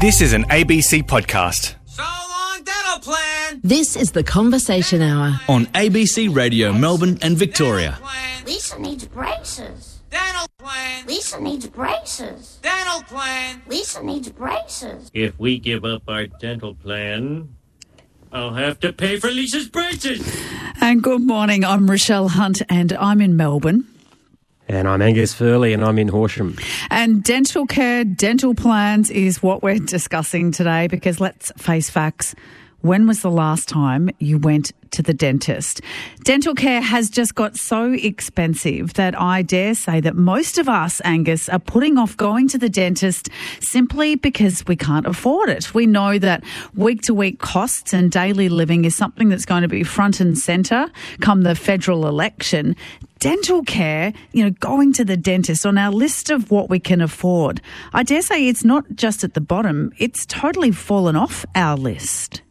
This is an ABC podcast. So long, dental plan. This is the Conversation Hour on ABC Radio Melbourne and Victoria. Lisa needs braces. Dental plan. Lisa needs braces. Dental plan. Lisa needs braces. If we give up our dental plan, I'll have to pay for Lisa's braces. And good morning, I'm Rochelle Hunt and I'm in Melbourne. And I'm Angus Furley and I'm in Horsham. And dental care, dental plans is what we're discussing today because let's face facts. When was the last time you went to the dentist? Dental care has just got so expensive that I dare say that most of us, Angus, are putting off going to the dentist simply because we can't afford it. We know that week-to-week costs and daily living is something that's going to be front and centre come the federal election. Dental care, going to the dentist on our list of what we can afford. I dare say it's not just at the bottom, it's totally fallen off our list.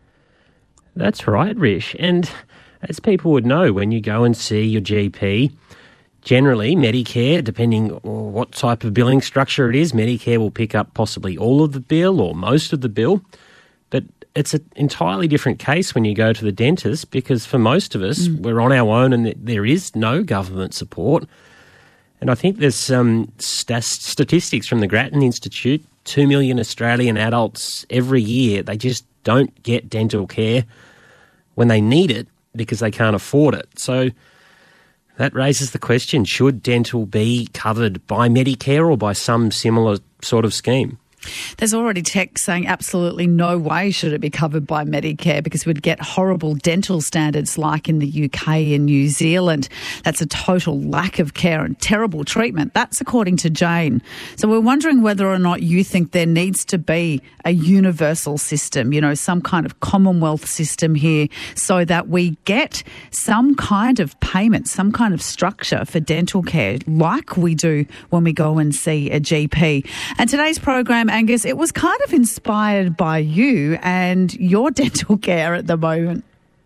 That's right, Rish. And as people would know, when you go and see your GP, generally Medicare, depending on what type of billing structure it is, Medicare will pick up possibly all of the bill or most of the bill. But it's an entirely different case when you go to the dentist because for most of us, we're on our own and there is no government support. And I think there's some statistics from the Grattan Institute, 2 million Australian adults every year, they just don't get dental care when they need it because they can't afford it. So that raises the question, should dental be covered by Medicare or by some similar sort of scheme? There's already text saying absolutely no way should it be covered by Medicare because we'd get horrible dental standards like in the UK and New Zealand. That's a total lack of care and terrible treatment. That's according to Jane. So we're wondering whether or not you think there needs to be a universal system, some kind of Commonwealth system here so that we get some kind of payment, some kind of structure for dental care like we do when we go and see a GP. And today's program, Angus, it was kind of inspired by you and your dental care at the moment.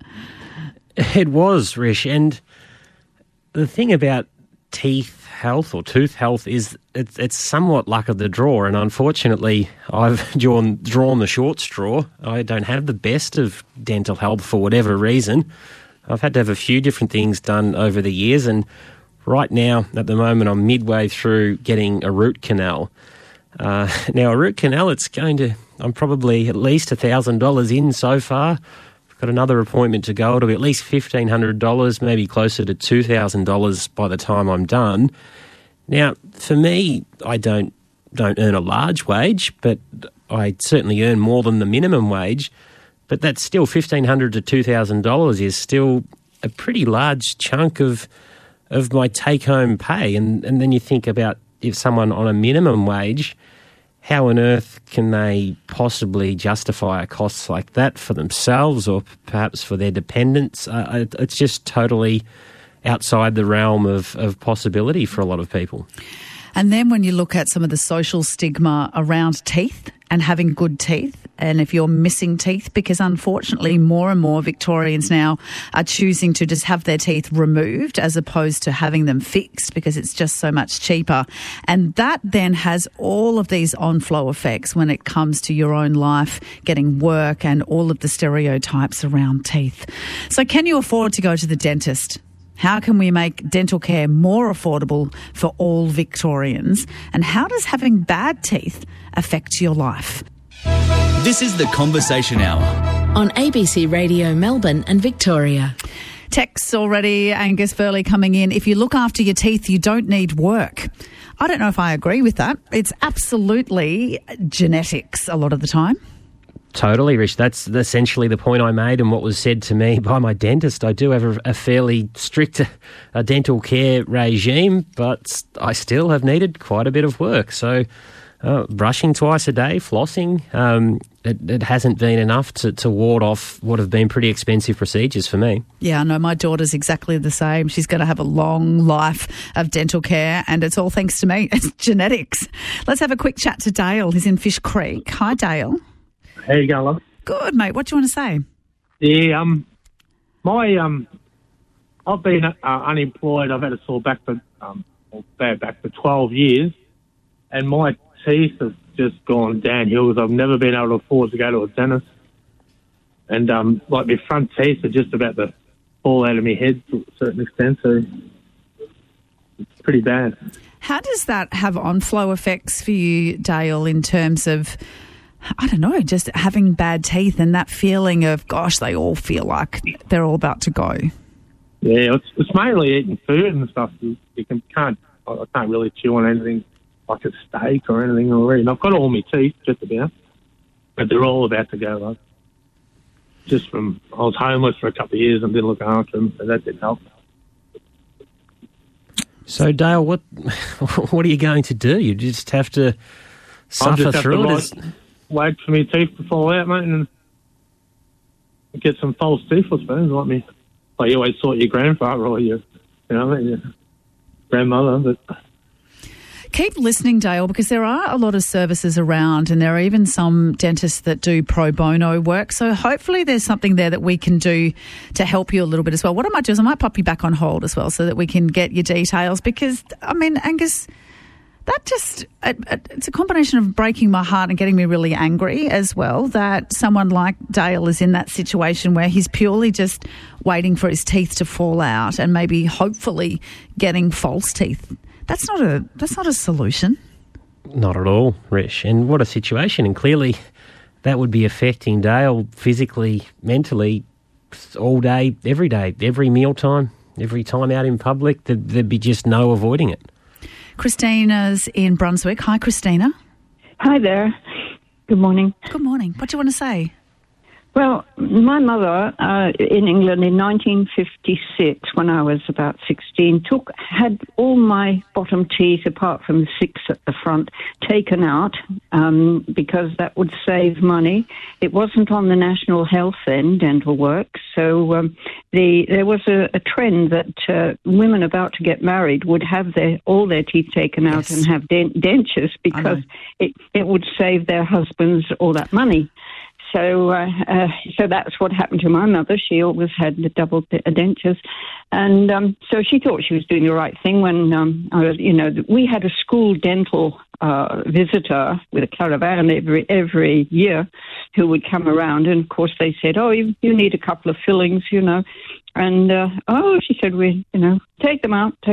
It was, Rish. And the thing about teeth health or tooth health is it's somewhat luck of the draw. And unfortunately, I've drawn the short straw. I don't have the best of dental health for whatever reason. I've had to have a few different things done over the years. And right now, at the moment, I'm midway through getting a root canal. Now, a root canal, I'm probably at least $1,000 in so far. I've got another appointment to go. It'll be at least $1,500, maybe closer to $2,000 by the time I'm done. Now, for me, I don't earn a large wage, but I certainly earn more than the minimum wage. But that's still $1,500 to $2,000 is still a pretty large chunk of my take-home pay. And then you think about if someone on a minimum wage, how on earth can they possibly justify a cost like that for themselves or perhaps for their dependents? It's just totally outside the realm of possibility for a lot of people. And then when you look at some of the social stigma around teeth and having good teeth, and if you're missing teeth, because unfortunately more and more Victorians now are choosing to just have their teeth removed as opposed to having them fixed because it's just so much cheaper. And that then has all of these on-flow effects when it comes to your own life, getting work and all of the stereotypes around teeth. So can you afford to go to the dentist? How can we make dental care more affordable for all Victorians? And how does having bad teeth affect your life? This is the Conversation Hour on ABC Radio Melbourne and Victoria. Texts already, Angus Furley coming in. If you look after your teeth, you don't need work. I don't know if I agree with that. It's absolutely genetics a lot of the time. Totally, Rich. That's essentially the point I made and what was said to me by my dentist. I do have a fairly strict dental care regime, but I still have needed quite a bit of work. So brushing twice a day, flossing, it hasn't been enough to ward off what have been pretty expensive procedures for me. Yeah, I know. My daughter's exactly the same. She's going to have a long life of dental care, and it's all thanks to me. It's genetics. Let's have a quick chat to Dale. He's in Fish Creek. Hi, Dale. How you going, love? Good, mate. What do you want to say? Yeah, I've been unemployed. I've had a sore back for bad back for 12 years, and my teeth have just gone downhill because I've never been able to afford to go to a dentist. And, like, my front teeth are just about to fall out of my head to a certain extent, so it's pretty bad. How does that have on-flow effects for you, Dale, in terms of, I don't know, just having bad teeth and that feeling of, gosh, they all feel like they're all about to go? Yeah, it's mainly eating food and stuff. I can't really chew on anything like a steak or anything already. And I've got all my teeth, just about, but they're all about to go, like. Just from, I was homeless for a couple of years and didn't look after them, so that didn't help. So, Dale, what are you going to do? You just have to suffer through it? Wait for my teeth to fall out, mate, and get some false teeth, I suppose, like me. Like you always thought your grandfather or your grandmother, but... Keep listening, Dale, because there are a lot of services around and there are even some dentists that do pro bono work. So hopefully there's something there that we can do to help you a little bit as well. What I might do is I might pop you back on hold as well so that we can get your details because, I mean, Angus, that just, it's a combination of breaking my heart and getting me really angry as well that someone like Dale is in that situation where he's purely just waiting for his teeth to fall out and maybe hopefully getting false teeth. That's not a solution. Not at all, Rish. And what a situation. And clearly that would be affecting Dale physically, mentally, all day, every mealtime, every time out in public. There'd be just no avoiding it. Christina's in Brunswick. Hi, Christina. Hi there. Good morning. Good morning. What do you want to say? Well, my mother in England in 1956, when I was about 16, had all my bottom teeth, apart from the 6 at the front, taken out because that would save money. It wasn't on the National Health then, dental work, so there was a trend that women about to get married would have all their teeth taken out and have dentures because it would save their husbands all that money. So that's what happened to my mother. She always had the double dentures. And so she thought she was doing the right thing when, we had a school dental visitor with a caravan every year who would come around. And, of course, they said, you need a couple of fillings, And, she said, take them out.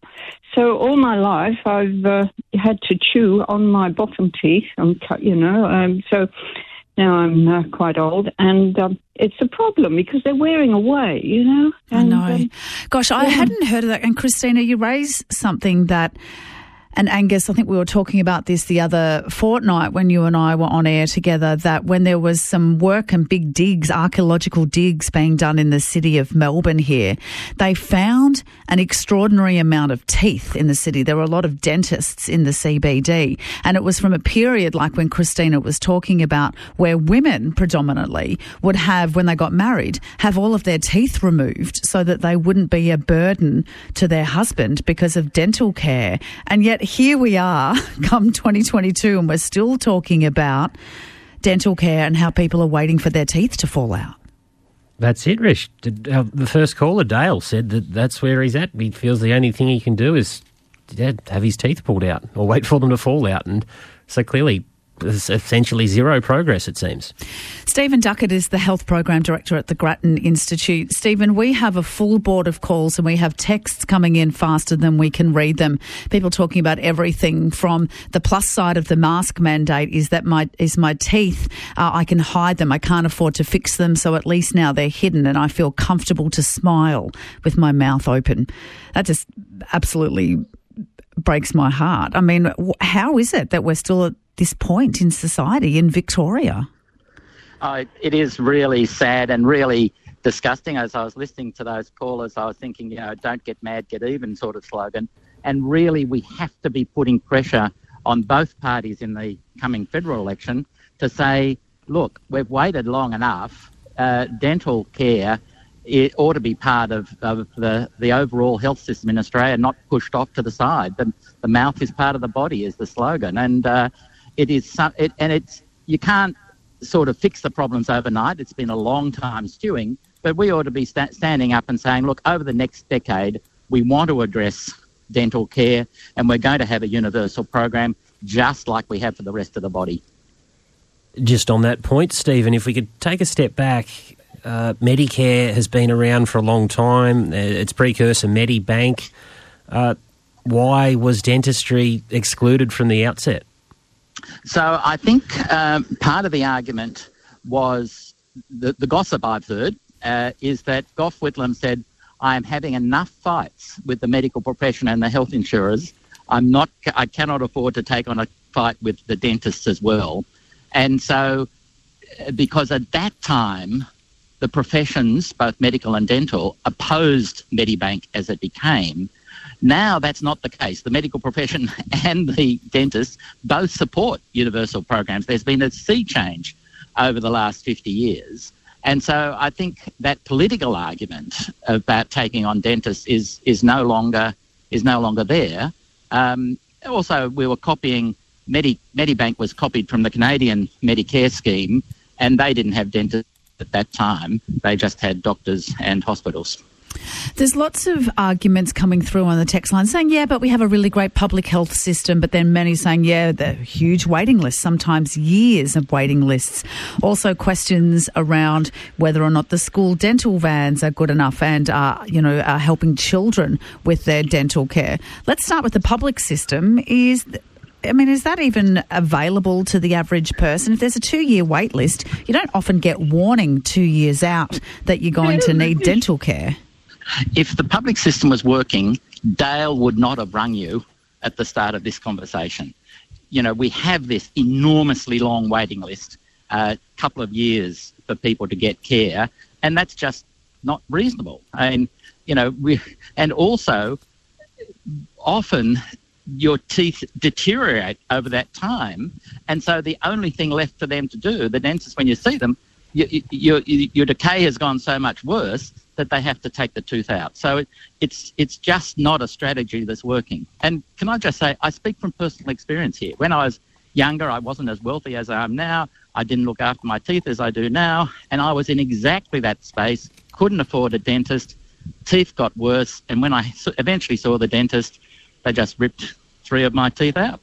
So all my life I've had to chew on my bottom teeth and cut, so... Now I'm quite old, and it's a problem because they're wearing away, And, I know. Gosh, I hadn't heard of that. And Christina, you raised something that, and Angus, I think we were talking about this the other fortnight when you and I were on air together, that when there was some work and big digs, archaeological digs being done in the city of Melbourne here, they found an extraordinary amount of teeth in the city. There were a lot of dentists in the CBD, and it was from a period like when Christina was talking about where women predominantly would have, when they got married, have all of their teeth removed so that they wouldn't be a burden to their husband because of dental care. And yet here we are, come 2022, and we're still talking about dental care and how people are waiting for their teeth to fall out. That's it, Rish. The first caller, Dale, said that's where he's at. He feels the only thing he can do is have his teeth pulled out or wait for them to fall out. And so clearly there's essentially zero progress, it seems. Stephen Duckett is the Health Program Director at the Grattan Institute. Stephen, we have a full board of calls and we have texts coming in faster than we can read them. People talking about everything from the plus side of the mask mandate is that my teeth, I can hide them. I can't afford to fix them, so at least now they're hidden and I feel comfortable to smile with my mouth open. That just absolutely breaks my heart. I mean, how is it that we're still at this point in society in Victoria? It is really sad and really disgusting. As I was listening to those callers, I was thinking, don't get mad, get even sort of slogan. And really, we have to be putting pressure on both parties in the coming federal election to say, look, we've waited long enough. Dental care, it ought to be part of the overall health system in Australia, not pushed off to the side. The mouth is part of the body is the slogan. And you can't sort of fix the problems overnight. It's been a long time stewing, but we ought to be standing up and saying, look, over the next decade, we want to address dental care and we're going to have a universal program. just like we have for the rest of the body. Just on that point, Stephen, if we could take a step back, Medicare has been around for a long time. Its precursor, Medibank. Why was dentistry excluded from the outset? So I think part of the argument was the gossip I've heard is that Gough Whitlam said, I am having enough fights with the medical profession and the health insurers. I cannot afford to take on a fight with the dentists as well. And so, because at that time, the professions, both medical and dental, opposed Medibank as it became. Now that's not the case. The medical profession and the dentists both support universal programs. There's been a sea change over the last 50 years. And so I think that political argument about taking on dentists is no longer there. Also, we were copying Medibank was copied from the Canadian Medicare scheme, and they didn't have dentists at that time. They just had doctors and hospitals. There's lots of arguments coming through on the text line saying, yeah, but we have a really great public health system, but then many saying, yeah, the huge waiting lists, sometimes years of waiting lists. Also questions around whether or not the school dental vans are good enough and are helping children with their dental care. Let's start with the public system. Is that even available to the average person? If there's a 2-year wait list, you don't often get warning 2 years out that you're going to need dental care. If the public system was working, Dale would not have rung you at the start of this conversation. We have this enormously long waiting list, a couple of years for people to get care, and that's just not reasonable. And also often your teeth deteriorate over that time, and so the only thing left for them to do, the dentist, when you see them, your decay has gone so much worse that they have to take the tooth out. So it's just not a strategy that's working. And can I just say, I speak from personal experience here. When I was younger, I wasn't as wealthy as I am now. I didn't look after my teeth as I do now, and I was in exactly that space, couldn't afford a dentist, teeth got worse, and when I eventually saw the dentist, they just ripped 3 of my teeth out.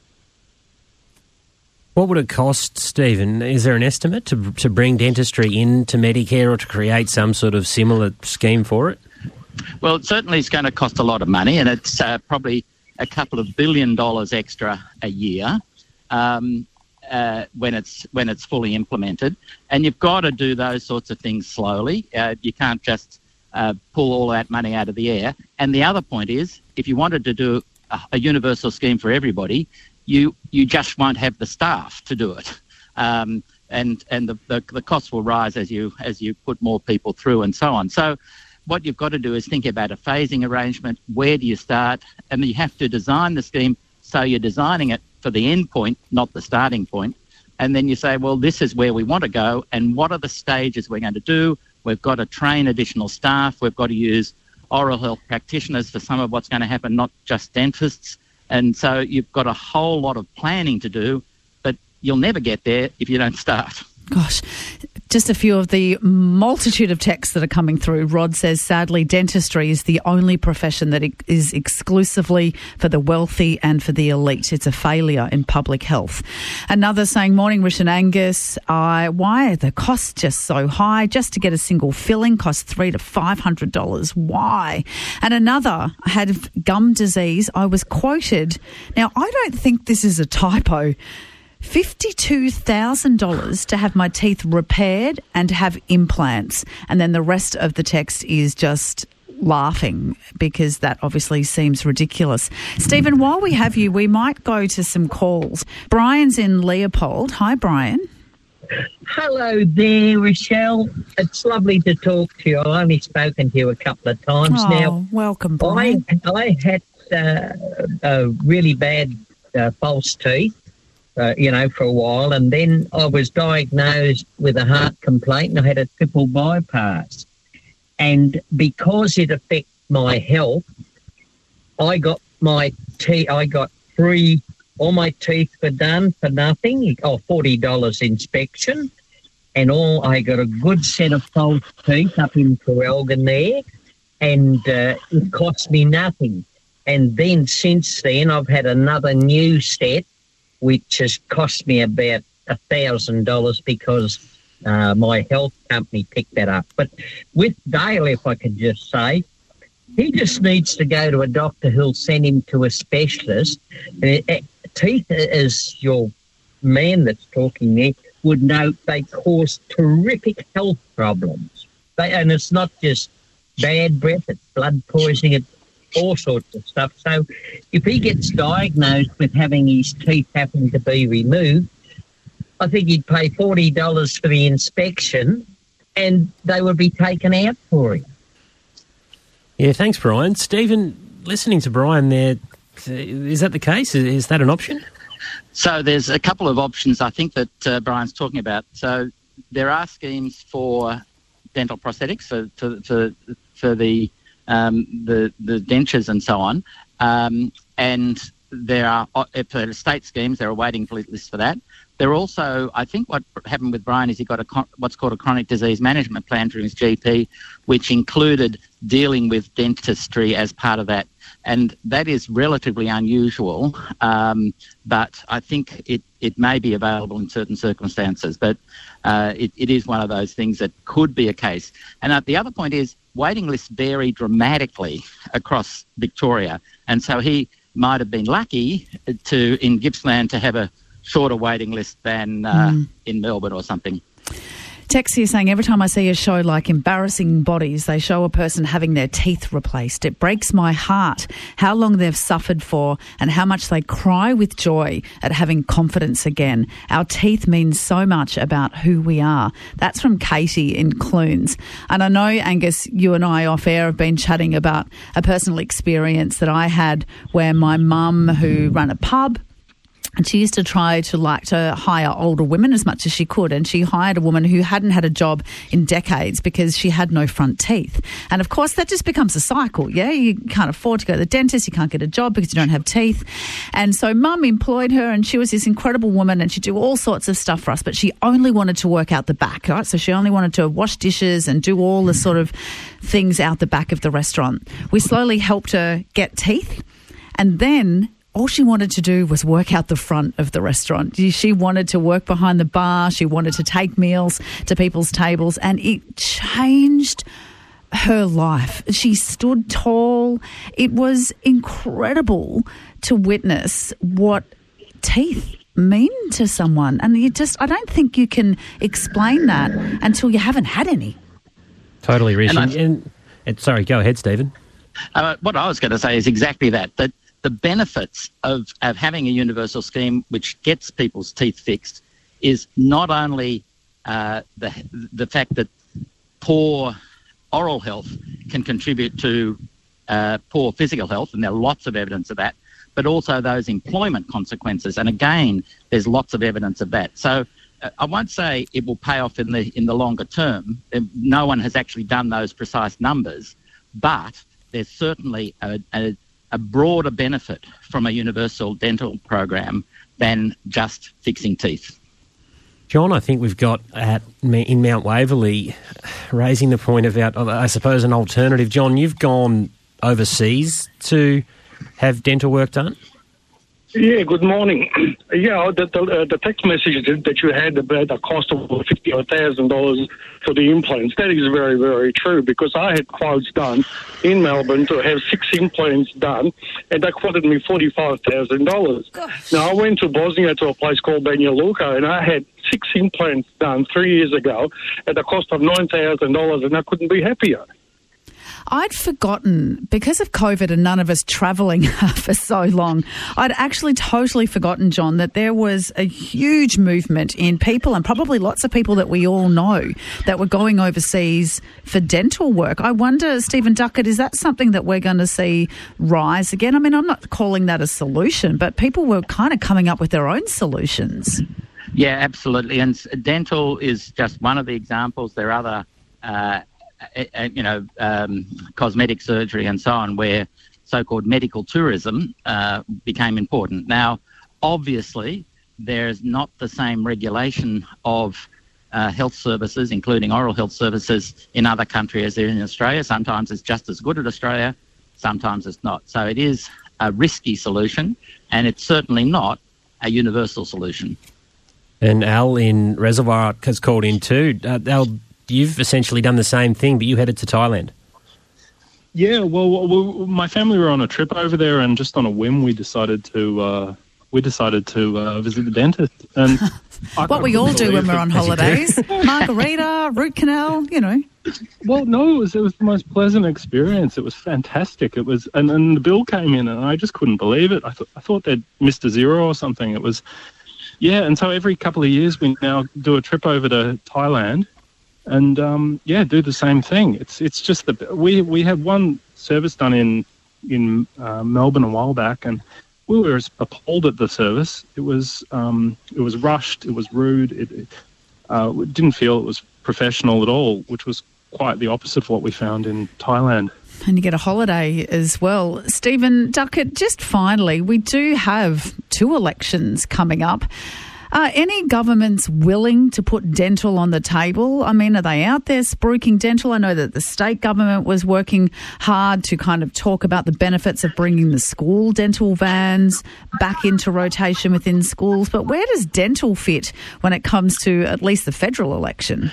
What would it cost, Stephen? Is there an estimate to bring dentistry into Medicare or to create some sort of similar scheme for it? Well, it certainly is going to cost a lot of money, and it's probably a couple of $1 billion extra a year when it's fully implemented. And you've got to do those sorts of things slowly. You can't just pull all that money out of the air. And the other point is, if you wanted to do a universal scheme for everybody, you just won't have the staff to do it, and the costs will rise as you put more people through and so on. So what you've got to do is think about a phasing arrangement. Where do you start? And you have to design the scheme so you're designing it for the end point, not the starting point. And then you say, well, this is where we want to go, and what are the stages we're going to do? We've got to train additional staff. We've got to use oral health practitioners for some of what's going to happen, not just dentists. And so you've got a whole lot of planning to do, but you'll never get there if you don't start. Gosh, just a few of the multitude of texts that are coming through. Rod says, sadly, dentistry is the only profession that is exclusively for the wealthy and for the elite. It's a failure in public health. Another saying, morning, Rish and Angus, why are the costs just so high? Just to get a single filling costs $300 to $500. Why? And another had gum disease. I was quoted. Now, I don't think this is a typo. $52,000 to have my teeth repaired and have implants. And then the rest of the text is just laughing because that obviously seems ridiculous. Stephen, while we have you, we might go to some calls. Brian's in Leopold. Hi, Brian. Hello there, Rochelle. It's lovely to talk to you. I've only spoken to you a couple of times now. Welcome, Brian. I had a really bad false teeth. For a while, and then I was diagnosed with a heart complaint and I had a triple bypass. And because it affects my health, I got all my teeth were done for nothing, $40 inspection, and I got a good set of false teeth up in Traralgon there, and it cost me nothing. And then since then I've had another new set, which has cost me about $1,000 because my health company picked that up. But with Dale, if I could just say, he just needs to go to a doctor who'll send him to a specialist. Teeth, as your man that's talking there would know, they cause terrific health problems. And it's not just bad breath, it's blood poisoning, it's all sorts of stuff. So if he gets diagnosed with having his teeth having to be removed, I think he'd pay $40 for the inspection and they would be taken out for him. Yeah, thanks, Brian. Stephen, listening to Brian there, is that the case? Is that an option? So there's a couple of options I think that Brian's talking about. So there are schemes for dental prosthetics for the dentures and so on, and there are for state schemes. There are waiting lists for that. There are also, I think what happened with Brian is he got what's called a chronic disease management plan through his GP, which included dealing with dentistry as part of that. And that is relatively unusual, but I think it may be available in certain circumstances. But it is one of those things that could be a case. And the other point is waiting lists vary dramatically across Victoria. And so he might have been lucky in Gippsland to have a shorter waiting list than in Melbourne or something. Tex here saying, every time I see a show like Embarrassing Bodies, they show a person having their teeth replaced. It breaks my heart how long they've suffered for and how much they cry with joy at having confidence again. Our teeth mean so much about who we are. That's from Katie in Clunes. And I know, Angus, you and I off air have been chatting about a personal experience that I had where my mum, who ran a pub, and she used to try to hire older women as much as she could. And she hired a woman who hadn't had a job in decades because she had no front teeth. And of course, that just becomes a cycle. Yeah, you can't afford to go to the dentist. You can't get a job because you don't have teeth. And so Mum employed her, and she was this incredible woman, and she'd do all sorts of stuff for us. But she only wanted to work out the back, right? So she only wanted to wash dishes and do all the sort of things out the back of the restaurant. We slowly helped her get teeth, and then all she wanted to do was work out the front of the restaurant. She wanted to work behind the bar. She wanted to take meals to people's tables, and it changed her life. She stood tall. It was incredible to witness what teeth mean to someone. And I don't think you can explain that until you haven't had any. Totally, Rishi. Sorry, go ahead, Stephen. What I was going to say is exactly that the benefits of having a universal scheme which gets people's teeth fixed is not only the fact that poor oral health can contribute to poor physical health, and there are lots of evidence of that, but also those employment consequences. And again, there's lots of evidence of that. So I won't say it will pay off in the longer term. No one has actually done those precise numbers, but there's certainly a broader benefit from a universal dental program than just fixing teeth. John, I think we've got in Mount Waverley raising the point about, I suppose, an alternative. John, you've gone overseas to have dental work done? Yeah, good morning. Yeah, the text message that you had about the cost of $50,000 or $1,000 for the implants, that is very, very true, because I had quotes done in Melbourne to have 6 implants done, and they quoted me $45,000. Now, I went to Bosnia to a place called Banja Luka, and I had 6 implants done 3 years ago at the cost of $9,000, and I couldn't be happier. I'd forgotten, because of COVID and none of us travelling for so long, I'd actually totally forgotten, John, that there was a huge movement in people, and probably lots of people that we all know, that were going overseas for dental work. I wonder, Stephen Duckett, is that something that we're going to see rise again? I mean, I'm not calling that a solution, but people were kind of coming up with their own solutions. Yeah, absolutely. And dental is just one of the examples. There are other cosmetic surgery and so on, where so-called medical tourism became important. Now, obviously, there's not the same regulation of health services, including oral health services, in other countries as there in Australia. Sometimes it's just as good as Australia, sometimes it's not. So it is a risky solution, and it's certainly not a universal solution. And Al in Reservoir has called in too. Al, you've essentially done the same thing, but you headed to Thailand. Yeah, well, my family were on a trip over there, and just on a whim, we decided to visit the dentist. And what we all do when we're on holidays: margarita, root canal, you know. Well, no, it was the most pleasant experience. It was fantastic. It was, and the bill came in, and I just couldn't believe it. I thought they'd missed a zero or something. It was, yeah. And so every couple of years, we now do a trip over to Thailand. And do the same thing. It's just that we had one service done in Melbourne a while back, and we were appalled at the service. It was rushed. It was rude. We didn't feel it was professional at all, which was quite the opposite of what we found in Thailand. And you get a holiday as well. Stephen Duckett, just finally, we do have 2 elections coming up. Are any governments willing to put dental on the table? I mean, are they out there spruiking dental? I know that the state government was working hard to kind of talk about the benefits of bringing the school dental vans back into rotation within schools. But where does dental fit when it comes to at least the federal election?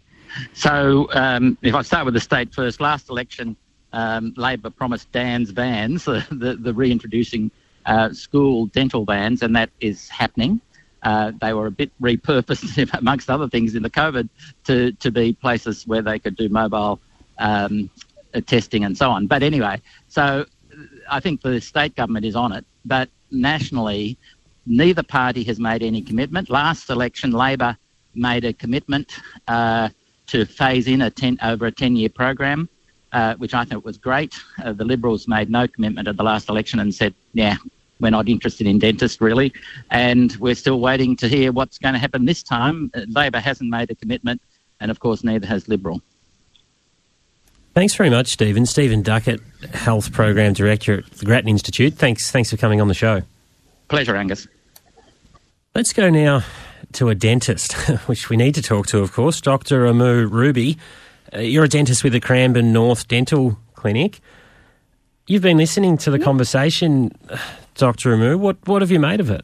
So if I start with the state first, last election, Labor promised Dan's vans, the reintroducing school dental vans, and that is happening. They were a bit repurposed, amongst other things, in the COVID to be places where they could do mobile testing and so on. But anyway, so I think the state government is on it. But nationally, neither party has made any commitment. Last election, Labor made a commitment to phase in over a 10-year program, which I think was great. The Liberals made no commitment at the last election and said, yeah, we're not interested in dentists, really, and we're still waiting to hear what's going to happen this time. Labor hasn't made a commitment, and, of course, neither has Liberal. Thanks very much, Stephen. Stephen Duckett, Health Program Director at the Grattan Institute. Thanks for coming on the show. Pleasure, Angus. Let's go now to a dentist, which we need to talk to, of course, Dr. Amu Ruby. You're a dentist with the Cranbourne North Dental Clinic. You've been listening to the conversation, Dr. Amu. What have you made of it?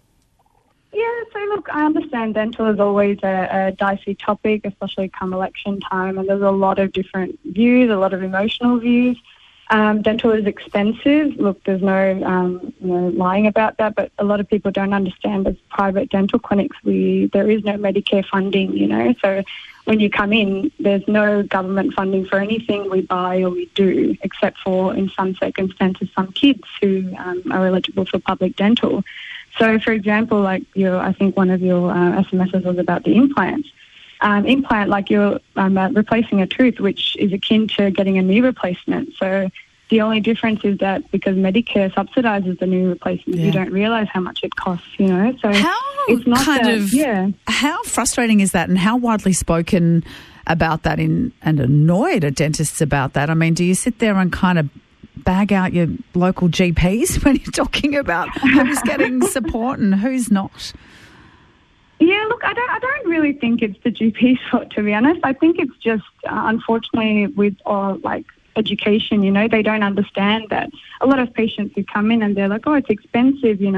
Yeah, so look, I understand dental is always a dicey topic, especially come election time, and there's a lot of different views, a lot of emotional views. Dental is expensive. Look, there's no lying about that, but a lot of people don't understand as private dental clinics, there is no Medicare funding, so when you come in, there's no government funding for anything we buy or we do, except for, in some circumstances, some kids who are eligible for public dental. So, for example, I think one of your SMSs was about the implants. Implant, like you're replacing a tooth, which is akin to getting a knee replacement. So the only difference is that because Medicare subsidises the knee replacement, you don't realise how much it costs, So it's not how frustrating is that, and how widely spoken about that and annoyed are dentists about that? I mean, do you sit there and kind of bag out your local GPs when you're talking about who's getting support and who's not? Yeah, look, I don't really think it's the GP's fault, to be honest. I think it's just, unfortunately, with education, they don't understand that a lot of patients who come in and they're like, oh, it's expensive, here's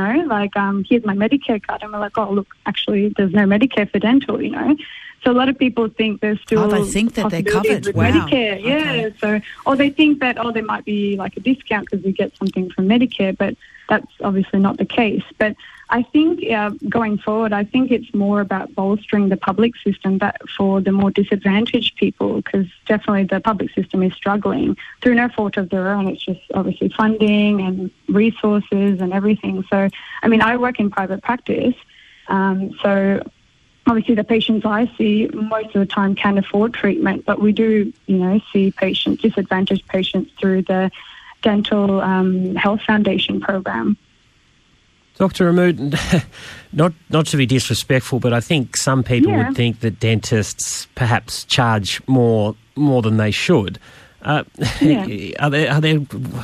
my Medicare card. And we're like, oh, look, actually, there's no Medicare for dental, So a lot of people think there's still they think that they're covered with wow. Medicare. Yeah, okay. Or they think that, there might be like a discount because we get something from Medicare, but that's obviously not the case. But I think going forward, I think it's more about bolstering the public system for the more disadvantaged people, because definitely the public system is struggling through no fault of their own. It's just obviously funding and resources and everything. So, I mean, I work in private practice, so obviously the patients I see most of the time can't afford treatment, but we do, see disadvantaged patients through the Dental Health Foundation program. Dr. Amu, not to be disrespectful, but I think some people would think that dentists perhaps charge more than they should. Are there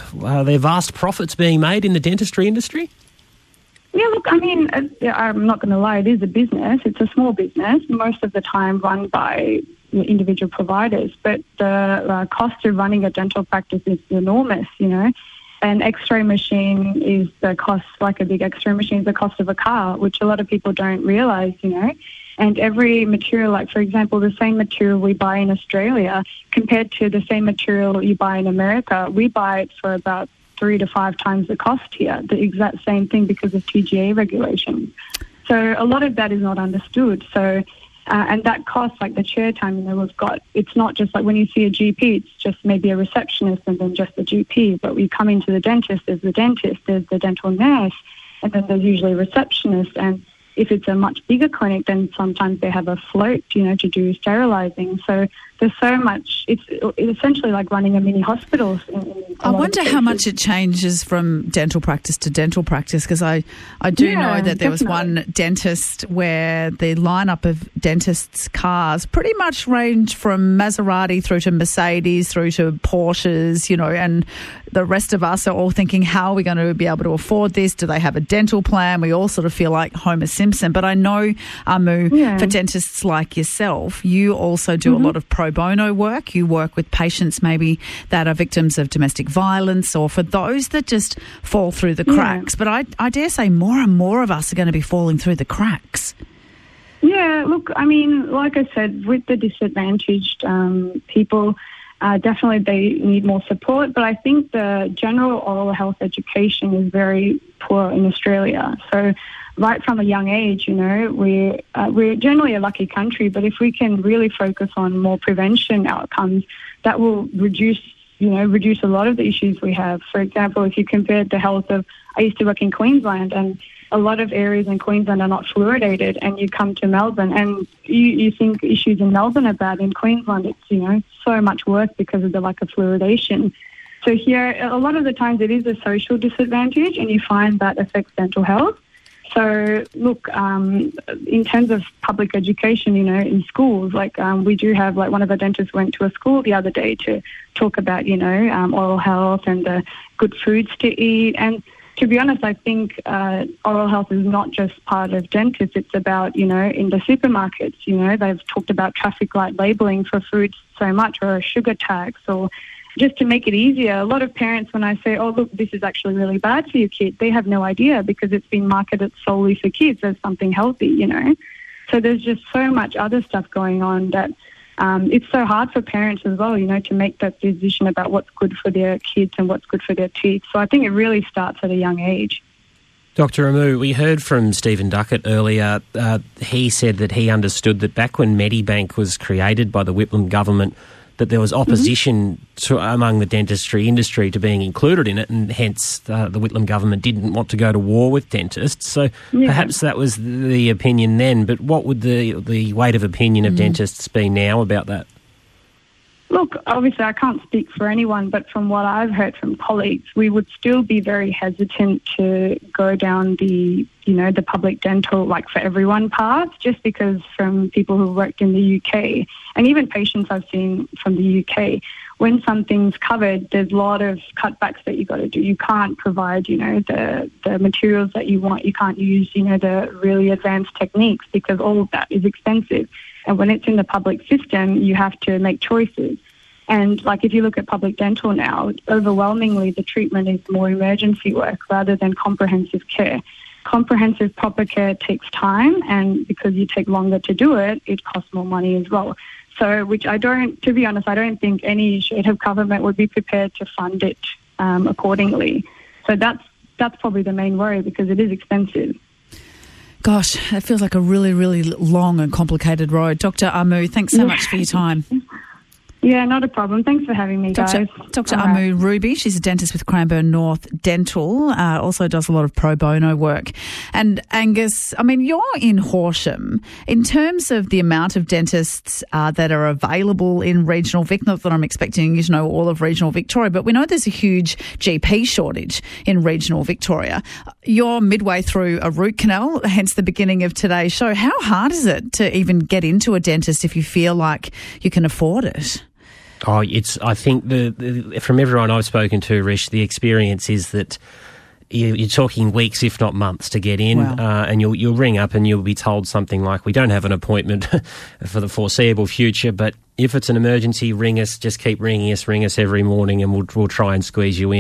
vast profits being made in the dentistry industry? Yeah, look, I mean, I'm not going to lie, it is a business. It's a small business, most of the time run by individual providers, but the cost of running a dental practice is enormous, an X-ray machine is the cost, like a big X-ray machine is the cost of a car, which a lot of people don't realise, you know. And every material, like, for example, the same material we buy in Australia compared to the same material you buy in America, we buy it for about 3 to 5 times the cost here, the exact same thing because of TGA regulations. So a lot of that is not understood. So, and that cost, like the chair time, you know, we've got, it's not just like when you see a GP, it's just maybe a receptionist and then just a GP. But we come into the dentist, there's the dental nurse, and then there's usually a receptionist. And if it's a much bigger clinic, then sometimes they have a float, you know, to do sterilising. So there's so much. It's essentially like running a mini hospital. I wonder how much it changes from dental practice to dental practice, because I do know that there was one dentist where the lineup of dentists' cars pretty much ranged from Maserati through to Mercedes through to Porsches, you know, and the rest of us are all thinking, how are we going to be able to afford this? Do they have a dental plan? We all sort of feel like Homer Simpson. But I know, Amu, for dentists like yourself, you also do a lot of pro bono work. You work with patients maybe that are victims of domestic violence, or for those that just fall through the cracks. But I dare say more and more of us are going to be falling through the cracks. Yeah, look, I mean, like I said, with the disadvantaged people, definitely they need more support. But I think the general oral health education is very poor in Australia. So right from a young age, you know, we're generally a lucky country, but if we can really focus on more prevention outcomes, that will reduce a lot of the issues we have. For example, if you compare the health of, I used to work in Queensland, and a lot of areas in Queensland are not fluoridated, and you come to Melbourne and you think issues in Melbourne are bad. In Queensland, it's, you know, so much worse because of the lack of fluoridation. So here, a lot of the times it is a social disadvantage, and you find that affects dental health. So, look, in terms of public education, you know, in schools, like we do have, like one of our dentists went to a school the other day to talk about, you know, oral health and the good foods to eat. And to be honest, I think oral health is not just part of dentists. It's about, you know, in the supermarkets, you know, they've talked about traffic light labelling for foods so much, or a sugar tax, or just to make it easier. A lot of parents, when I say, oh, look, this is actually really bad for your kid, they have no idea because it's been marketed solely for kids as something healthy, you know. So there's just so much other stuff going on that it's so hard for parents as well, you know, to make that decision about what's good for their kids and what's good for their teeth. So I think it really starts at a young age. Dr. Amu, we heard from Stephen Duckett earlier. He said that he understood that back when Medibank was created by the Whitlam government, that there was opposition among the dentistry industry to being included in it, and hence the Whitlam government didn't want to go to war with dentists. So perhaps that was the opinion then, but what would the weight of opinion of dentists be now about that? Look, obviously I can't speak for anyone, but from what I've heard from colleagues, we would still be very hesitant to go down the, you know, the public dental, like for everyone path, just because from people who worked in the UK, and even patients I've seen from the UK, when something's covered, there's a lot of cutbacks that you got to do. You can't provide, you know, the materials that you want. You can't use, you know, the really advanced techniques because all of that is expensive. And when it's in the public system, you have to make choices. And like if you look at public dental now, overwhelmingly the treatment is more emergency work rather than comprehensive care. Comprehensive proper care takes time, and because you take longer to do it, it costs more money as well. So, to be honest, I don't think any shade of government would be prepared to fund it accordingly. So that's probably the main worry, because it is expensive. Gosh, it feels like a really, really long and complicated road. Dr. Amu, thanks so much for your time. Yeah, not a problem. Thanks for having me, guys. Dr. Amu Ruby, she's a dentist with Cranbourne North Dental, also does a lot of pro bono work. And Angus, I mean, you're in Horsham. In terms of the amount of dentists that are available in regional Vic, not that I'm expecting you to know all of regional Victoria, but we know there's a huge GP shortage in regional Victoria. You're midway through a root canal, hence the beginning of today's show. How hard is it to even get into a dentist if you feel like you can afford it? Oh, I think from everyone I've spoken to, Rish, the experience is that you're talking weeks, if not months, to get in. Wow. And you'll ring up and you'll be told something like, we don't have an appointment for the foreseeable future, but if it's an emergency, ring us, just keep ring us every morning, and we'll try and squeeze you in.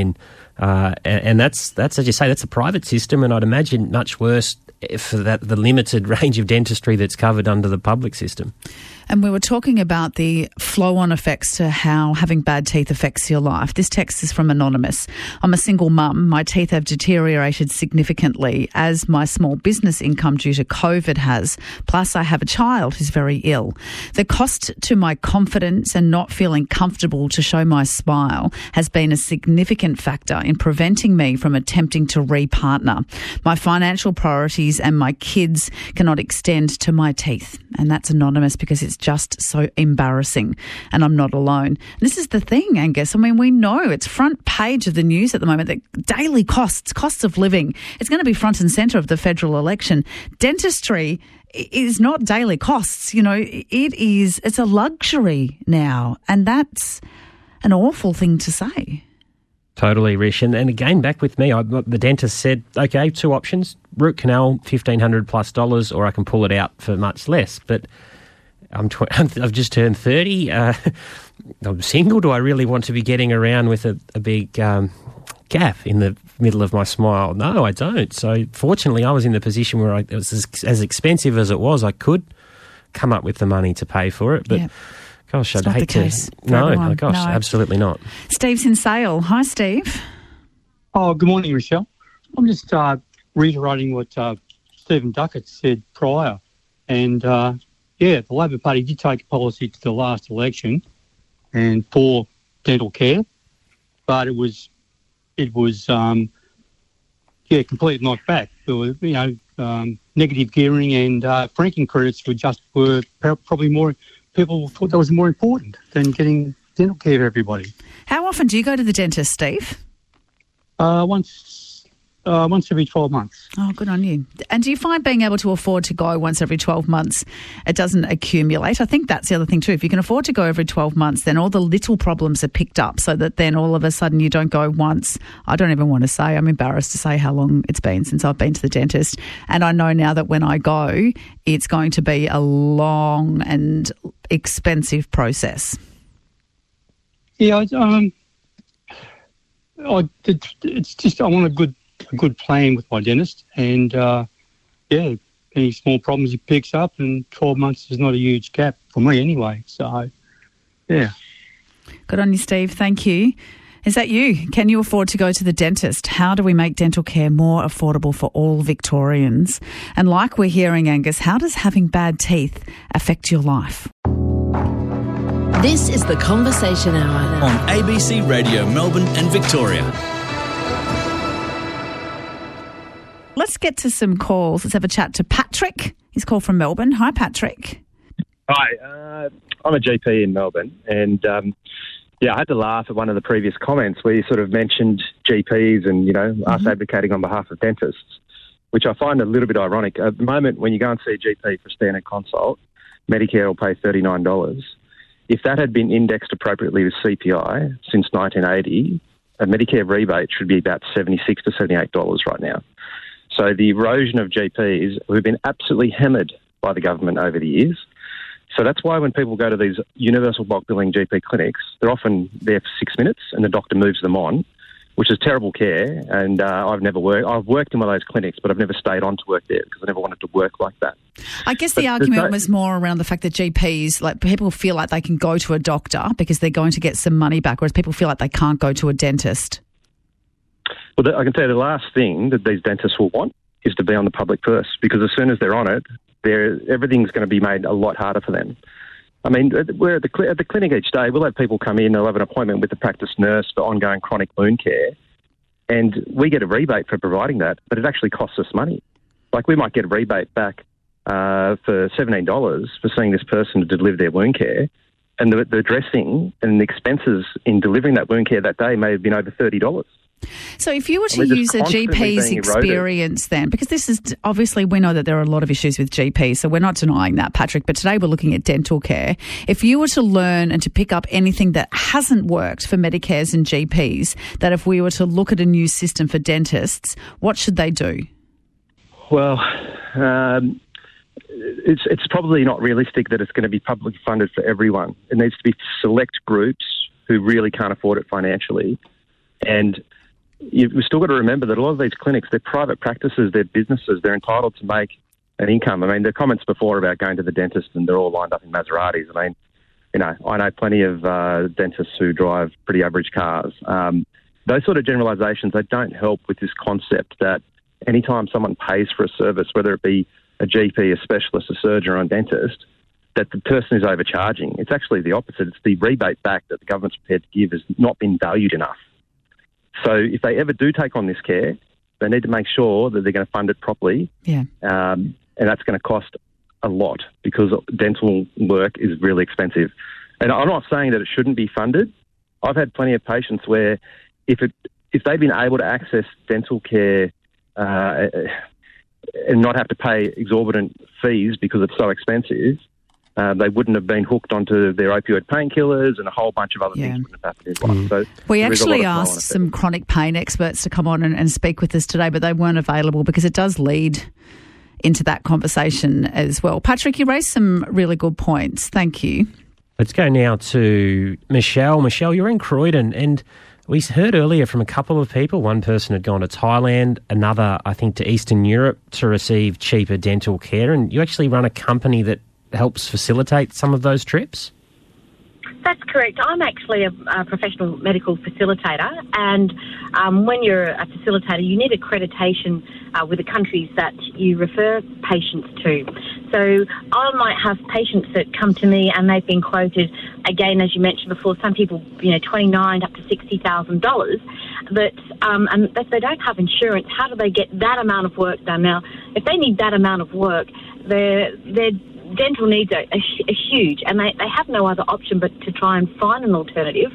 And that's as you say, that's a private system, and I'd imagine much worse for the limited range of dentistry that's covered under the public system. And we were talking about the flow-on effects to how having bad teeth affects your life. This text is from Anonymous. I'm a single mum. My teeth have deteriorated significantly as my small business income due to COVID has. Plus, I have a child who's very ill. The cost to my confidence and not feeling comfortable to show my smile has been a significant factor in preventing me from attempting to re-partner. My financial priorities and my kids cannot extend to my teeth. And that's Anonymous because it's just so embarrassing, and I'm not alone. And this is the thing, Angus. I mean, we know it's front page of the news at the moment that daily costs of living, it's going to be front and centre of the federal election. Dentistry is not daily costs. You know, it's a luxury now, and that's an awful thing to say. Totally, Rish. And again, back with me, the dentist said, okay, two options, root canal, $1,500+, or I can pull it out for much less. But I've just turned 30. I'm single. Do I really want to be getting around with a big gap in the middle of my smile? No, I don't. So fortunately, I was in the position where it was as expensive as it was, I could come up with the money to pay for it. But gosh, I'd hate to. No, gosh, absolutely not. Steve's in Sale. Hi, Steve. Oh, good morning, Rochelle. I'm just reiterating what Stephen Duckett said prior. And, the Labor Party did take a policy to the last election and for dental care, but it was completely knocked back. There was, negative gearing and franking credits were probably more. People thought that was more important than getting dental care for everybody. How often do you go to the dentist, Steve? Once every 12 months. Oh, good on you. And do you find being able to afford to go once every 12 months, it doesn't accumulate? I think that's the other thing too. If you can afford to go every 12 months, then all the little problems are picked up so that then all of a sudden you don't go once. I don't even want to say, I'm embarrassed to say how long it's been since I've been to the dentist. And I know now that when I go, it's going to be a long and expensive process. Yeah, it's just I want a good plan with my dentist, and any small problems he picks up, and 12 months is not a huge gap for me anyway. So, yeah. Good on you, Steve. Thank you. Is that you? Can you afford to go to the dentist? How do we make dental care more affordable for all Victorians? And like we're hearing, Angus, how does having bad teeth affect your life? This is The Conversation Hour on ABC Radio Melbourne and Victoria. Let's get to some calls. Let's have a chat to Patrick. He's called from Melbourne. Hi, Patrick. Hi. I'm a GP in Melbourne, and I had to laugh at one of the previous comments where you sort of mentioned GPs and, us advocating on behalf of dentists, which I find a little bit ironic. At the moment, when you go and see a GP for a standard consult, Medicare will pay $39. If that had been indexed appropriately with CPI since 1980, a Medicare rebate should be about $76 to $78 right now. So the erosion of GPs, we've been absolutely hammered by the government over the years. So that's why when people go to these universal bulk billing GP clinics, they're often there for 6 minutes and the doctor moves them on, which is terrible care. And I've worked in one of those clinics, but I've never stayed on to work there because I never wanted to work like that. I guess the argument was more around the fact that GPs, like people feel like they can go to a doctor because they're going to get some money back, whereas people feel like they can't go to a dentist. Well, I can tell you the last thing that these dentists will want is to be on the public purse, because as soon as they're on it, everything's going to be made a lot harder for them. I mean, we're at the clinic each day. We'll have people come in, they'll have an appointment with the practice nurse for ongoing chronic wound care, and we get a rebate for providing that, but it actually costs us money. Like we might get a rebate back for $17 for seeing this person to deliver their wound care, and the dressing and the expenses in delivering that wound care that day may have been over $30. So if you were to use a GP's experience then, because this is obviously, we know that there are a lot of issues with GPs, so we're not denying that, Patrick, but today we're looking at dental care. If you were to learn and to pick up anything that hasn't worked for Medicares and GPs, that if we were to look at a new system for dentists, what should they do? Well, it's probably not realistic that it's going to be publicly funded for everyone. It needs to be select groups who really can't afford it financially. And we've still got to remember that a lot of these clinics, they're private practices, they're businesses, they're entitled to make an income. I mean, the comments before about going to the dentist and they're all lined up in Maseratis. I mean, I know plenty of dentists who drive pretty average cars. Those sort of generalisations, they don't help with this concept that anytime someone pays for a service, whether it be a GP, a specialist, a surgeon or a dentist, that the person is overcharging. It's actually the opposite. It's the rebate back that the government's prepared to give has not been valued enough. So if they ever do take on this care, they need to make sure that they're going to fund it properly. Yeah. And that's going to cost a lot because dental work is really expensive. And I'm not saying that it shouldn't be funded. I've had plenty of patients where if they've been able to access dental care and not have to pay exorbitant fees because it's so expensive, they wouldn't have been hooked onto their opioid painkillers and a whole bunch of other things wouldn't have happened as well. So we actually asked some chronic pain experts to come on and speak with us today, but they weren't available because it does lead into that conversation as well. Patrick, you raised some really good points. Thank you. Let's go now to Michelle. Michelle, you're in Croydon, and we heard earlier from a couple of people. One person had gone to Thailand, another, I think, to Eastern Europe to receive cheaper dental care, and you actually run a company that helps facilitate some of those trips? That's correct. I'm actually a professional medical facilitator, and when you're a facilitator, you need accreditation with the countries that you refer patients to. So I might have patients that come to me and they've been quoted, again, as you mentioned before, some people, $29,000 up to $60,000, but and if they don't have insurance, how do they get that amount of work done? Now, if they need that amount of work, their dental needs are huge, and they have no other option but to try and find an alternative.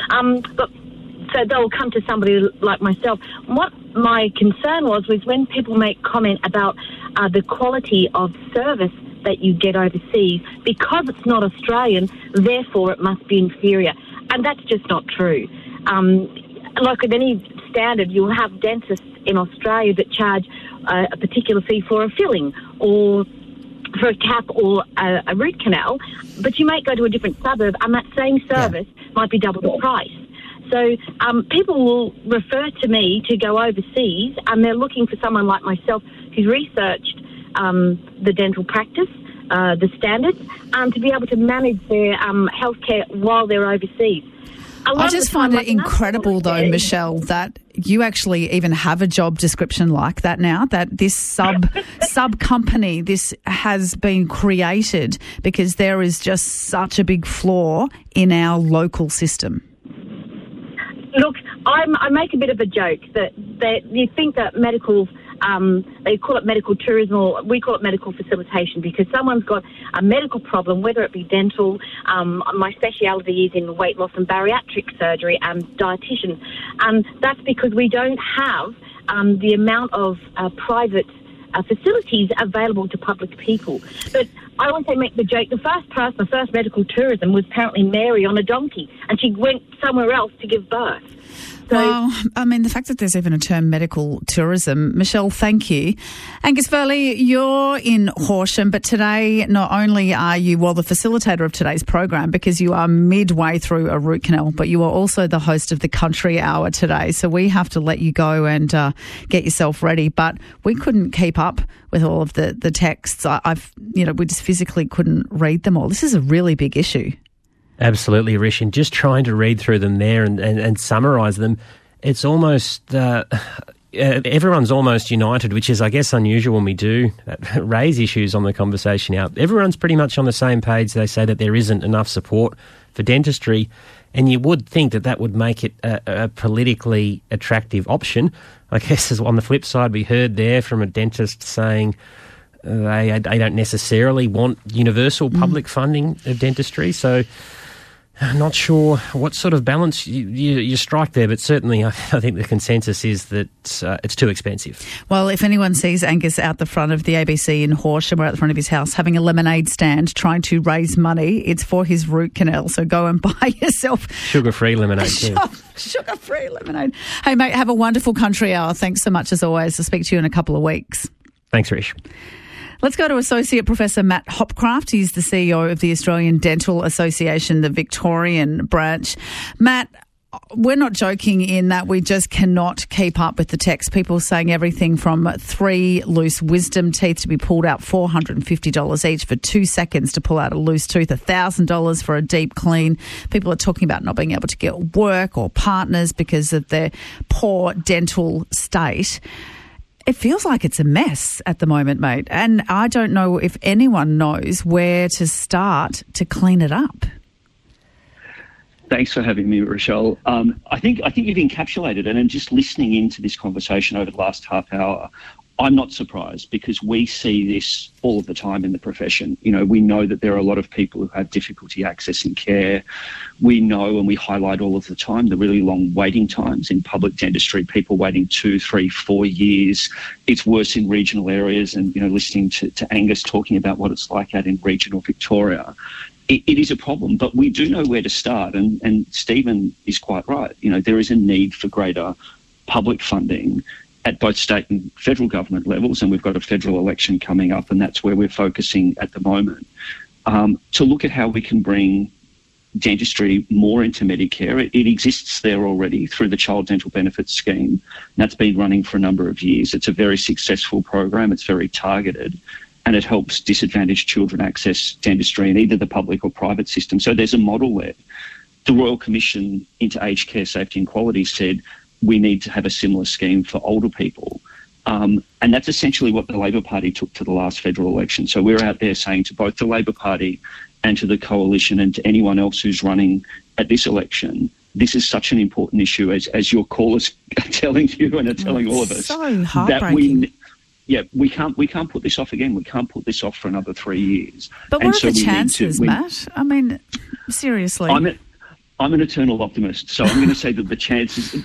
So they'll come to somebody like myself. What my concern was when people make comment about the quality of service that you get overseas. Because it's not Australian, therefore it must be inferior. And that's just not true. Like with any standard, you'll have dentists in Australia that charge a particular fee for a filling or for a cap or a root canal, but you might go to a different suburb and that same service might be double the price. So people will refer to me to go overseas, and they're looking for someone like myself who's researched the dental practice, the standards, to be able to manage their healthcare while they're overseas. I just find it incredible, though, Michelle, that you actually even have a job description like that now, that this sub company, this has been created because there is just such a big flaw in our local system. Look, I make a bit of a joke that you think that medical, they call it medical tourism, or we call it medical facilitation, because someone's got a medical problem, whether it be dental. My speciality is in weight loss and bariatric surgery and dietitian. That's because we don't have the amount of private facilities available to public people. But I always make the joke, the first medical tourism was apparently Mary on a donkey, and she went somewhere else to give birth. So, well, I mean, the fact that there's even a term medical tourism. Michelle, thank you. Angus Burley, you're in Horsham, but today not only are you, the facilitator of today's program because you are midway through a root canal, but you are also the host of the Country Hour today. So we have to let you go and get yourself ready. But we couldn't keep up with all of the texts. We just physically couldn't read them all. This is a really big issue. Absolutely, Rish, and just trying to read through them there and summarise them, it's almost everyone's almost united, which is, I guess, unusual when we do raise issues on the Conversation Hour. Everyone's pretty much on the same page. They say that there isn't enough support for dentistry, and you would think that would make it a politically attractive option. I guess on the flip side, we heard there from a dentist saying they don't necessarily want universal public funding of dentistry, so I'm not sure what sort of balance you strike there, but certainly I think the consensus is that it's too expensive. Well, if anyone sees Angus out the front of the ABC in Horsham or out the front of his house having a lemonade stand trying to raise money, it's for his root canal, so go and buy yourself sugar-free lemonade too. Sugar-free lemonade. Hey, mate, have a wonderful Country Hour. Thanks so much as always. I'll speak to you in a couple of weeks. Thanks, Rish. Let's go to Associate Professor Matt Hopcraft. He's the CEO of the Australian Dental Association, the Victorian branch. Matt, we're not joking in that we just cannot keep up with the text. People saying everything from 3 loose wisdom teeth to be pulled out, $450 each for 2 seconds to pull out a loose tooth, $1,000 for a deep clean. People are talking about not being able to get work or partners because of their poor dental state. It feels like it's a mess at the moment, mate. And I don't know if anyone knows where to start to clean it up. Thanks for having me, Rochelle. I think you've encapsulated it, and just listening into this conversation over the last half hour, I'm not surprised because we see this all of the time in the profession. You know, we know that there are a lot of people who have difficulty accessing care. We know, and we highlight all of the time, the really long waiting times in public dentistry, people waiting 2, 3, 4 years. It's worse in regional areas, and, you know, listening to Angus talking about what it's like out in regional Victoria. It is a problem, but we do know where to start, and Stephen is quite right. You know, there is a need for greater public funding at both state and federal government levels, and we've got a federal election coming up, and that's where we're focusing at the moment, to look at how we can bring dentistry more into Medicare. It exists there already through the Child Dental Benefits Scheme. That's been running for a number of years. It's a very successful program. It's very targeted, and it helps disadvantaged children access dentistry in either the public or private system. So there's a model there. The Royal Commission into Aged Care Safety and Quality said we need to have a similar scheme for older people. And that's essentially what the Labor Party took to the last federal election. So we're out there saying to both the Labor Party and to the Coalition and to anyone else who's running at this election, this is such an important issue, as your callers are telling you and are telling all of us. So heartbreaking. We can't put this off again. We can't put this off for another 3 years. But what are the chances, Matt? I mean, seriously. I'm an eternal optimist, so I'm going to say that the chances.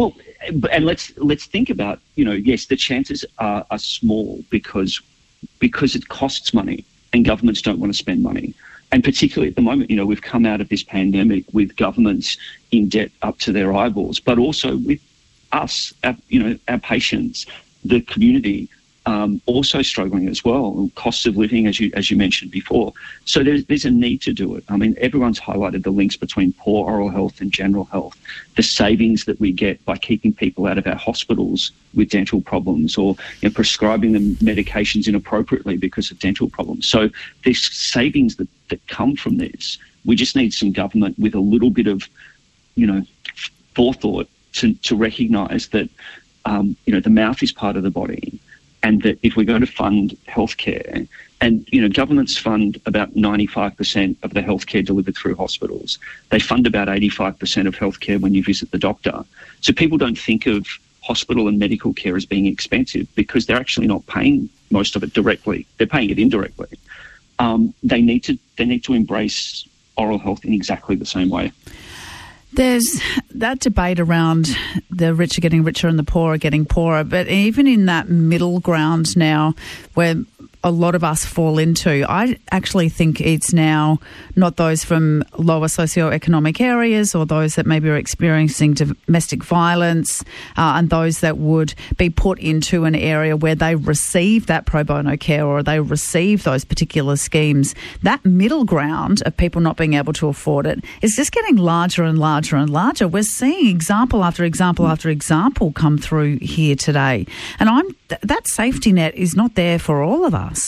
And let's think about, you know, yes, the chances are small because it costs money, and governments don't want to spend money. And particularly at the moment, you know, we've come out of this pandemic with governments in debt up to their eyeballs, but also with us, our patients, the community. Also struggling as well, costs of living, as you mentioned before. So there's a need to do it. I mean, everyone's highlighted the links between poor oral health and general health, the savings that we get by keeping people out of our hospitals with dental problems, or, you know, prescribing them medications inappropriately because of dental problems. So there's savings that come from this. We just need some government with a little bit of, you know, forethought to recognise that, the mouth is part of the body. And that if we're going to fund healthcare, and, you know, governments fund about 95% of the healthcare delivered through hospitals. They fund about 85% of healthcare when you visit the doctor. So people don't think of hospital and medical care as being expensive because they're actually not paying most of it directly. They're paying it indirectly. They need to embrace oral health in exactly the same way. There's that debate around the rich are getting richer and the poor are getting poorer. But even in that middle ground now where a lot of us fall into, I actually think it's now not those from lower socioeconomic areas or those that maybe are experiencing domestic violence and those that would be put into an area where they receive that pro bono care or they receive those particular schemes. That middle ground of people not being able to afford it is just getting larger and larger and larger. We're seeing example after example after example come through here today. And that safety net is not there for all of us.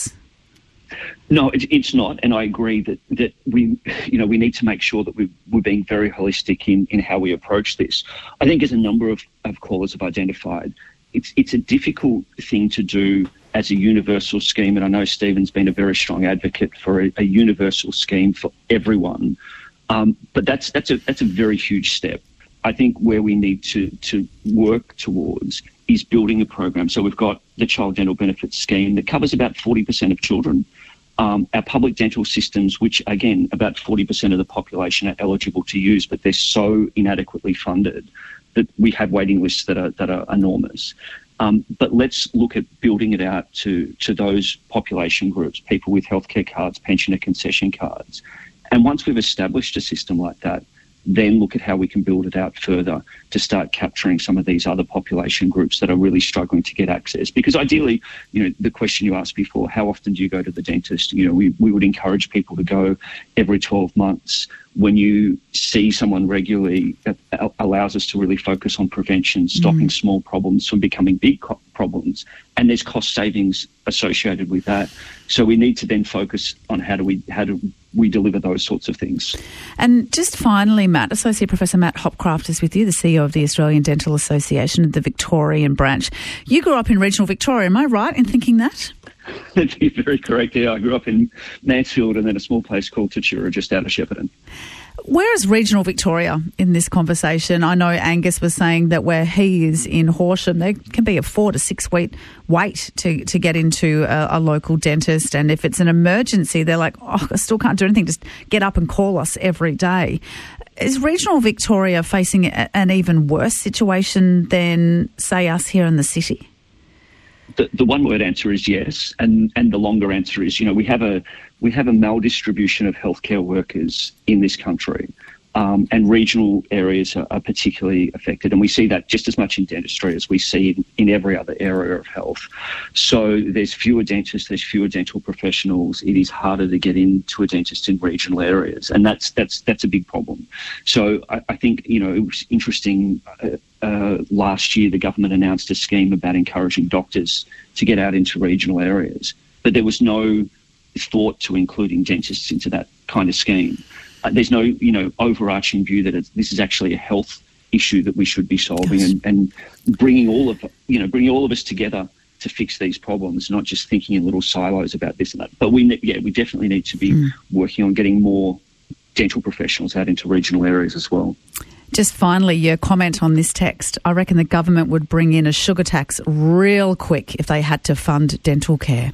No, it's not, and I agree that we need to make sure that we're being very holistic in how we approach this. I think, as a number of callers have identified, it's a difficult thing to do as a universal scheme, and I know Stephen's been a very strong advocate for a universal scheme for everyone, but that's a very huge step. I think where we need to work towards is building a program. So we've got the Child Dental Benefits Scheme that covers about 40% of children. Our public dental systems, which, again, about 40% of the population are eligible to use, but they're so inadequately funded that we have waiting lists that are enormous. But let's look at building it out to those population groups, people with healthcare cards, pensioner concession cards. And once we've established a system like that, then look at how we can build it out further to start capturing some of these other population groups that are really struggling to get access. Because ideally, the question you asked before, how often do you go to the dentist? We would encourage people to go every 12 months. When you see someone regularly, that allows us to really focus on prevention, stopping small problems from becoming big problems. And there's cost savings associated with that. So we need to then focus on how do we deliver those sorts of things. And just finally, Matt, Associate Professor Matt Hopcraft is with you, the CEO of the Australian Dental Association of the Victorian branch. You grew up in regional Victoria, am I right in thinking that? That'd be very correct, yeah. I grew up in Mansfield and then a small place called Tatura just out of Shepparton. Where is regional Victoria in this conversation? I know Angus was saying that where he is in Horsham, there can be a 4 to 6 week wait to get into a local dentist. And if it's an emergency, they're like, oh, I still can't do anything, just get up and call us every day. Is regional Victoria facing an even worse situation than, say, us here in the city? The one-word answer is yes, and the longer answer is, we have a maldistribution of healthcare workers in this country, and regional areas are particularly affected, and we see that just as much in dentistry as we see in every other area of health. So there's fewer dentists, there's fewer dental professionals. It is harder to get into a dentist in regional areas, and that's a big problem. So I think it was interesting. Last year, the government announced a scheme about encouraging doctors to get out into regional areas, but there was no thought to including dentists into that kind of scheme. There's no, overarching view that this is actually a health issue that we should be solving, and bringing all of us together to fix these problems, not just thinking in little silos about this and that. But we definitely need to be working on getting more dental professionals out into regional areas as well. Just finally, your comment on this text. I reckon the government would bring in a sugar tax real quick if they had to fund dental care.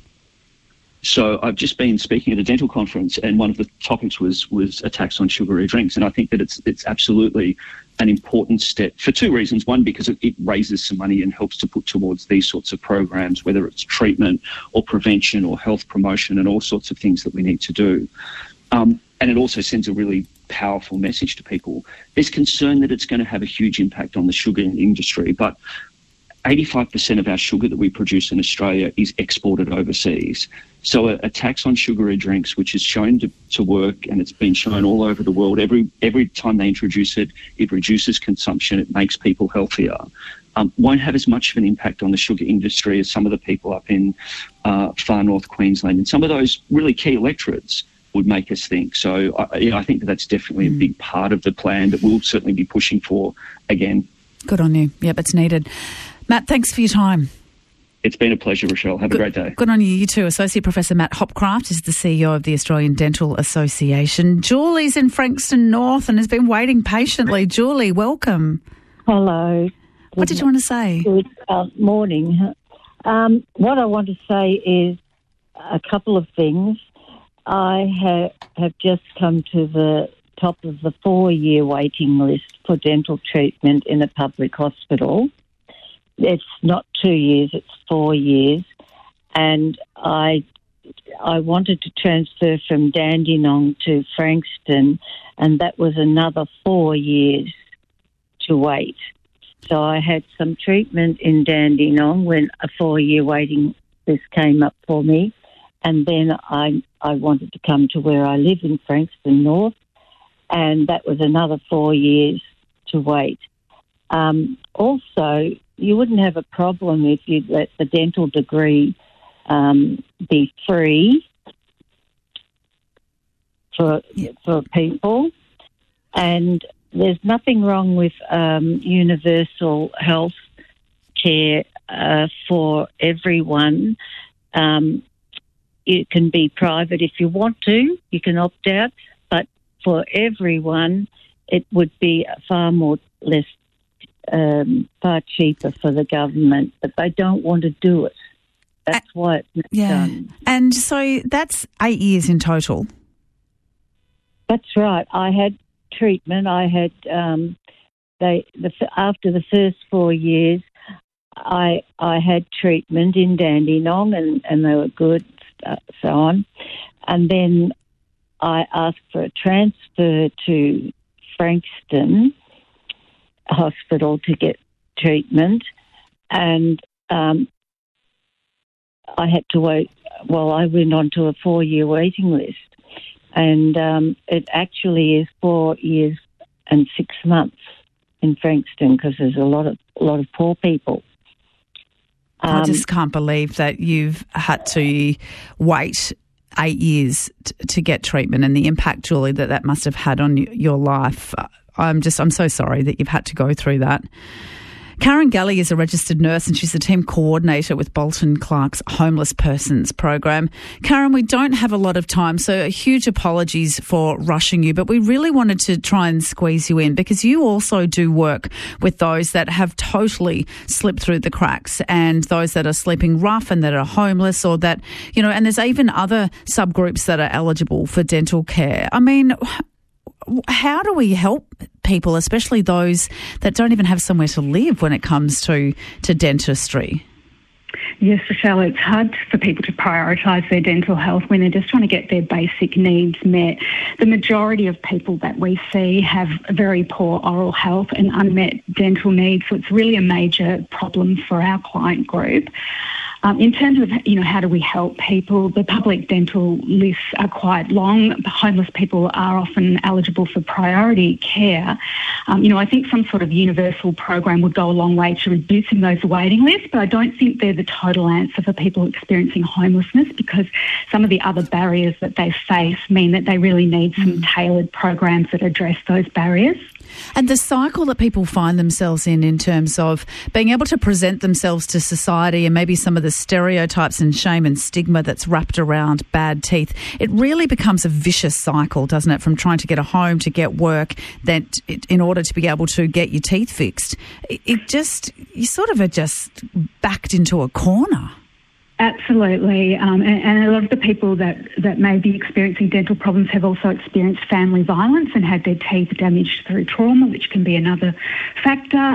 So I've just been speaking at a dental conference, and one of the topics was a tax on sugary drinks, and I think that it's absolutely an important step for two reasons. One, because it raises some money and helps to put towards these sorts of programs, whether it's treatment or prevention or health promotion and all sorts of things that we need to do. And it also sends a really powerful message to people. There's concern that it's going to have a huge impact on the sugar industry, but 85% of our sugar that we produce in Australia is exported overseas. So a tax on sugary drinks, which is shown to work, and it's been shown all over the world, every time they introduce it, it reduces consumption, it makes people healthier. Won't have as much of an impact on the sugar industry as some of the people up in far north Queensland and some of those really key electorates would make us think. So I think that's definitely a big part of the plan that we'll certainly be pushing for again. Good on you. Yep, it's needed. Matt, thanks for your time. It's been a pleasure, Rochelle. Have a great day. Good on you. You too. Associate Professor Matt Hopcraft is the CEO of the Australian Dental Association. Julie's in Frankston North and has been waiting patiently. Julie, welcome. Hello. What did you want to say? Good morning. What I want to say is a couple of things. I have just come to the top of the 4-year waiting list for dental treatment in a public hospital. It's not 2 years, it's 4 years. And I wanted to transfer from Dandenong to Frankston, and that was another 4 years to wait. So I had some treatment in Dandenong when a 4-year waiting list came up for me. And then I wanted to come to where I live in Frankston North, and that was another 4 years to wait. Also, you wouldn't have a problem if you let the dental degree be free for people. And there's nothing wrong with universal health care for everyone. It can be private if you want to. You can opt out. But for everyone, it would be far cheaper for the government. But they don't want to do it. That's why it's not done. And so that's 8 years in total. That's right. I had treatment. I had after the first 4 years, I had treatment in Dandenong, and they were good. So on. And then I asked for a transfer to Frankston Hospital to get treatment, and I had to wait. Well, I went on to a 4-year waiting list, and it actually is 4 years and 6 months in Frankston because there's a lot of poor people. I just can't believe that you've had to wait 8 years to get treatment, and the impact, Julie, that must have had on your life. I'm so sorry that you've had to go through that. Karen Galley is a registered nurse and she's the team coordinator with Bolton Clark's Homeless Persons Program. Karen, we don't have a lot of time, so huge apologies for rushing you, but we really wanted to try and squeeze you in because you also do work with those that have totally slipped through the cracks and those that are sleeping rough and that are homeless, or that, you know, and there's even other subgroups that are eligible for dental care. I mean, how do we help people, especially those that don't even have somewhere to live when it comes to dentistry? Yes, Rochelle, it's hard for people to prioritise their dental health when they're just trying to get their basic needs met. The majority of people that we see have very poor oral health and unmet dental needs, so it's really a major problem for our client group. In terms of, you know, how do we help people, the public dental lists are quite long. Homeless people are often eligible for priority care. I think some sort of universal program would go a long way to reducing those waiting lists, but I don't think they're the total answer for people experiencing homelessness, because some of the other barriers that they face mean that they really need some tailored programs that address those barriers. And the cycle that people find themselves in terms of being able to present themselves to society and maybe some of the stereotypes and shame and stigma that's wrapped around bad teeth, it really becomes a vicious cycle, doesn't it, from trying to get a home, to get work, in order to be able to get your teeth fixed. You sort of are just backed into a corner. Absolutely, and a lot of the people that may be experiencing dental problems have also experienced family violence and had their teeth damaged through trauma, which can be another factor.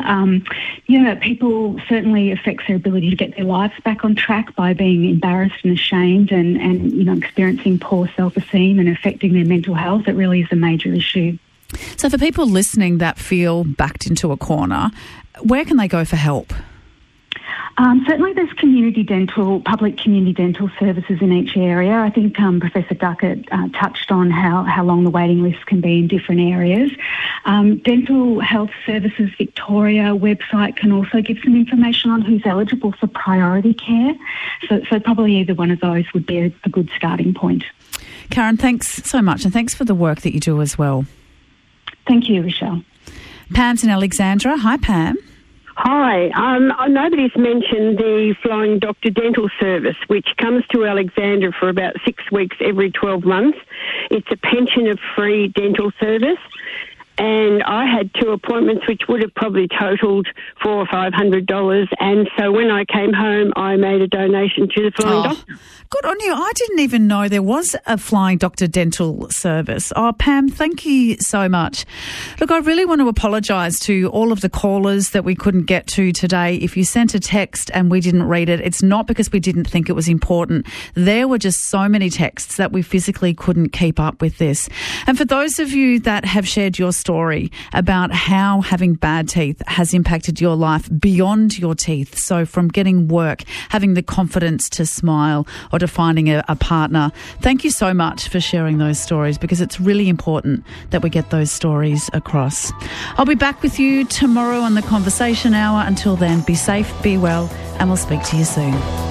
People certainly affects their ability to get their lives back on track by being embarrassed and ashamed and experiencing poor self-esteem and affecting their mental health. It really is a major issue. So for people listening that feel backed into a corner, where can they go for help? Certainly there's public community dental services in each area. I think Professor Duckett touched on how long the waiting lists can be in different areas. Dental Health Services Victoria website can also give some information on who's eligible for priority care. So probably either one of those would be a good starting point. Karen, thanks so much, and thanks for the work that you do as well. Thank you, Rochelle. Pam's in Alexandra. Hi, Pam. Hi. Nobody's mentioned the Flying Doctor Dental Service, which comes to Alexandra for about 6 weeks every 12 months. It's a pension of free dental service. And I had 2 appointments, which would have probably totaled $400 or $500. And so when I came home, I made a donation to the Flying Doctor. Good on you. I didn't even know there was a Flying Doctor Dental Service. Oh, Pam, thank you so much. Look, I really want to apologise to all of the callers that we couldn't get to today. If you sent a text and we didn't read it, it's not because we didn't think it was important. There were just so many texts that we physically couldn't keep up with this. And for those of you that have shared your story about how having bad teeth has impacted your life beyond your teeth, so from getting work, having the confidence to smile, or to finding a partner. Thank you so much for sharing those stories, because it's really important that we get those stories across. I'll be back with you tomorrow on the Conversation Hour. Until then, be safe, be well, and we'll speak to you soon.